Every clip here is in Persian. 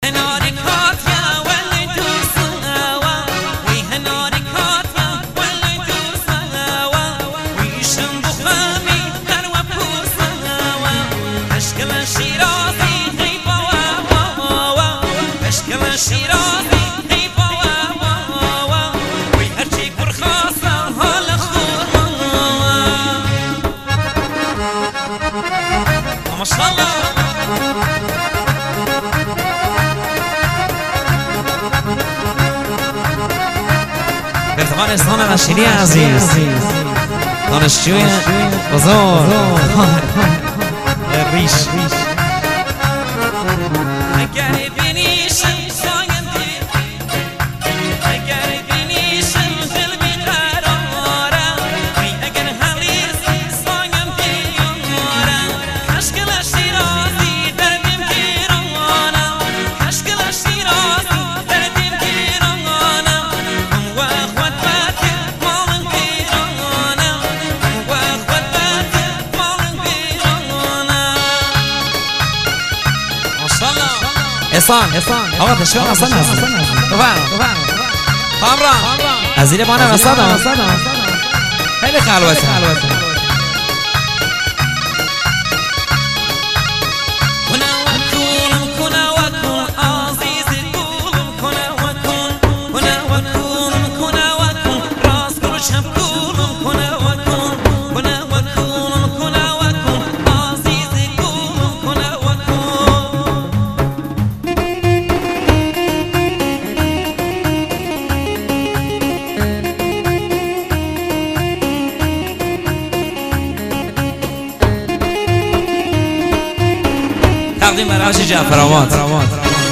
هناري كاتيا واللي توسوا وهناري كاتيا واللي توسوا ويشم بخامي تروى بوسوا أشكال الشيرازي غيبا أشكال الشيرازي غيبا ويهرجي برخاصة هلا خور ما شاء الله افغانستان نشینی عزیز دانشجوی بزرگ ریش اگر بینیشم ساینتی اگر بینیشم دل بیقراره اگر حلیزی سایم بیاره کشکل شیرازی دردیم گیرانه کشکل شیرازی دردیم گیرانه وقت باتی مالن گیرانه وقت باتی مالن گیرانه ماشاءالله احسان آقا تشویق احسان هست بفرم کامران از زیر بانم احسان خیلی خلوته تقدیم بر عرش جعفرآباد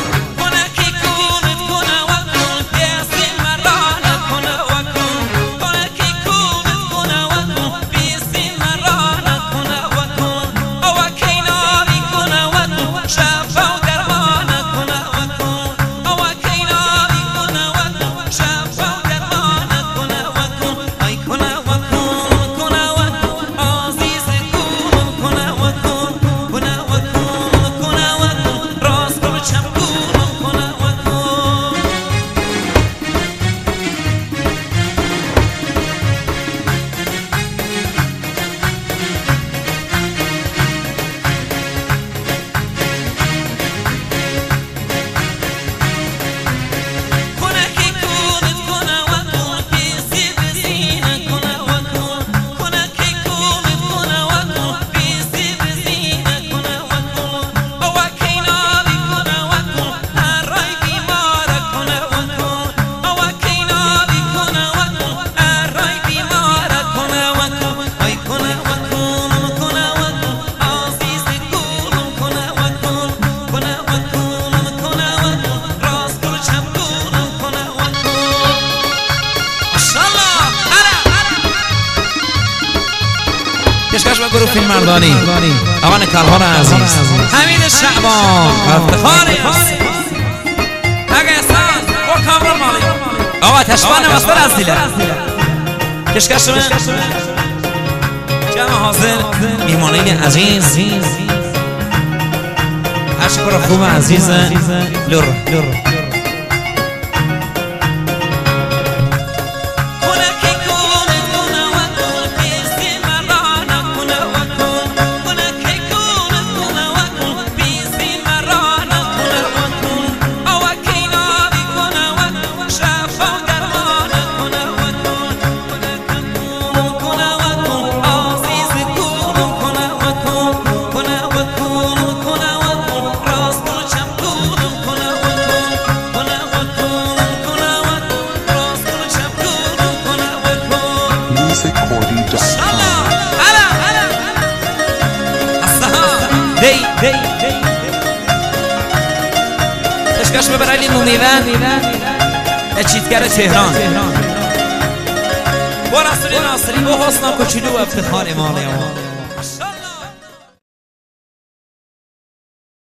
کشکش و گروه فیلم مردانی آقا کلهان عزیز حمید شعبان افتخاری است اگه احسان با کامران مالی آقا تشبان مستر از دیله کشکش من جمع حاضر میمانین عزیز اشکر خوب عزیز لور کشکش ببرلی مومیون چیتگر تهران با رسول ناصری با حسن کوچولو و افتخار امام